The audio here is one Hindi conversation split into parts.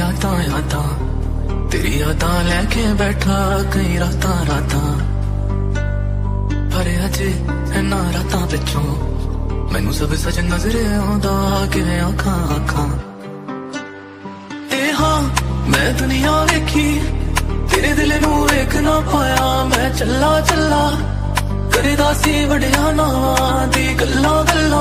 यादां यादां तेरी यादां लेके बैठा कई रातां रातां पर अजे इन्हां रातां पिछों मैनू सब सच नजर आउंदा किवें आखां आखां ते हाँ मैं दुनिया वेखी तेरे दिल नू वेख ना पाया मैं चला चला करदा सी वड्डियां नावां दी गल्लां गल्लां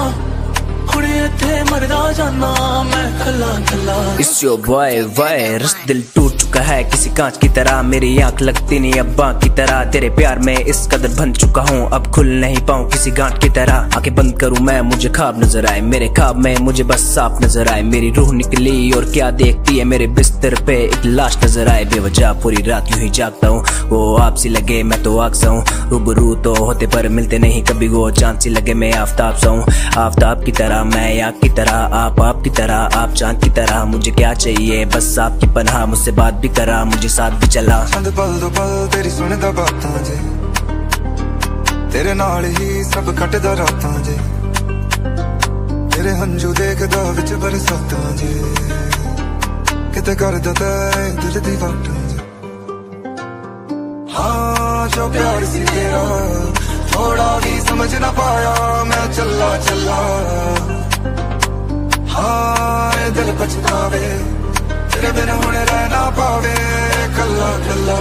It's your boy वायरस दिल टूट चुका है किसी कांच की तरह मेरी आंख लगती नहीं अब्बा की तरह तेरे प्यार में इस कदर बन चुका हूँ अब खुल नहीं पाऊँ किसी गांठ की तरह आंखें बंद करूँ मैं मुझे ख्वाब नजर आए मेरे ख्वाब में मुझे बस साफ नजर आए मेरी रूह निकली और क्या देखती है मेरे बिस्तर पे एक लाश नजर आए बेवजह पूरी रात यूं ही जागता हूँ वो आपसी लगे मैं तो आग सा हूँ रूबरू तो होते पर मिलते नहीं कभी वो चांद सी लगे मैं आफ्ताब सा हूँ आफ्ताब की तरह मैं आग की तरह आप की तरह आप चांद की तरह मुझे क्या चाहिए बस आपकी पनाह मुझसे बात भी करा मुझे साथ भी चला चंद पल दो पल तेरी सुनदा बातां जे तेरे नाल ही सब कटदा रातां जे तेरे हंजू देखदा विच बरसातां जे किते करदा ते दिल दी बातां जे हाँ जो प्यार सी तेरा थोड़ा भी समझ ना पाया मैं चला चला हाँ दिल पछतावे तेरे बिन हुण रह ना पावे कल्ला कल्ला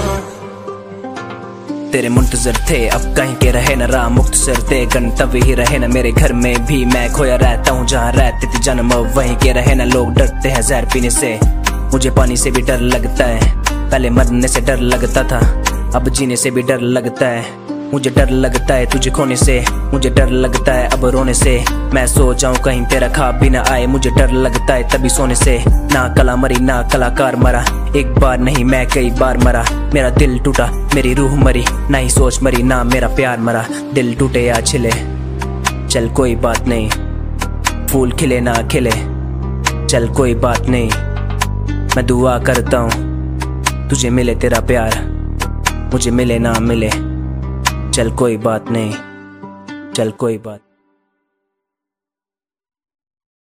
तेरे मुंतजर थे अब कहीं के रहे न राह मुख्तसर थे गंतव्य ही रहे न मेरे घर में भी मैं खोया रहता हूँ जहाँ रहते थे जन्म वहीं के रहे न लोग डरते हैं जहर पीने से मुझे पानी से भी डर लगता है पहले मरने से डर लगता था अब जीने से भी डर लगता है मुझे डर लगता है तुझे खोने से मुझे डर लगता है अब रोने से मैं सो जाऊं कहीं तेरा ख्वाब भी ना आए मुझे डर लगता है तभी सोने से ना कला मरी ना कलाकार मरा एक बार नहीं मैं कई बार मरा मेरा दिल टूटा मेरी रूह मरी ना ही सोच मरी ना मेरा प्यार मरा दिल टूटे या छिले चल कोई बात नहीं फूल खिले ना खिले चल कोई बात नहीं मैं दुआ करता हूँ तुझे मिले तेरा प्यार मुझे मिले ना मिले चल कोई बात नहीं चल कोई बात